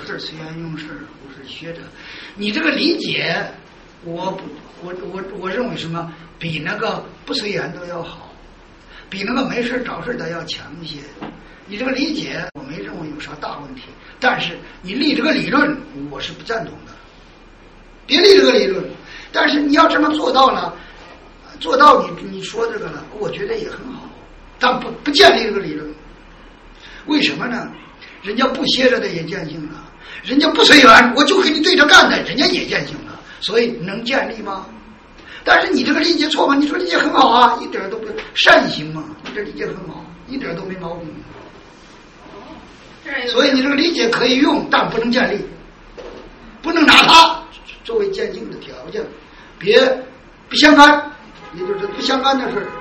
二次元用事，我是学者。你这个理解，我认为什么比那个不随缘都要好，比那个没事找事的要强一些。你这个理解我没认为有啥大问题，但是你立这个理论我是不赞同的，别立这个理论。但是你要这么做到了，做到你说这个了，我觉得也很好，但不建立这个理论。为什么呢？人家不歇着的也见性了，人家不随缘，我就跟你对着干的，人家也见性了，所以能建立吗？但是你这个理解错吗？你说理解很好啊，一点都不善行嘛，你这理解很好，一点都没毛病。所以你这个理解可以用，但不能建立，不能拿它作为鉴定的条件，别不相干，也就是不相干的事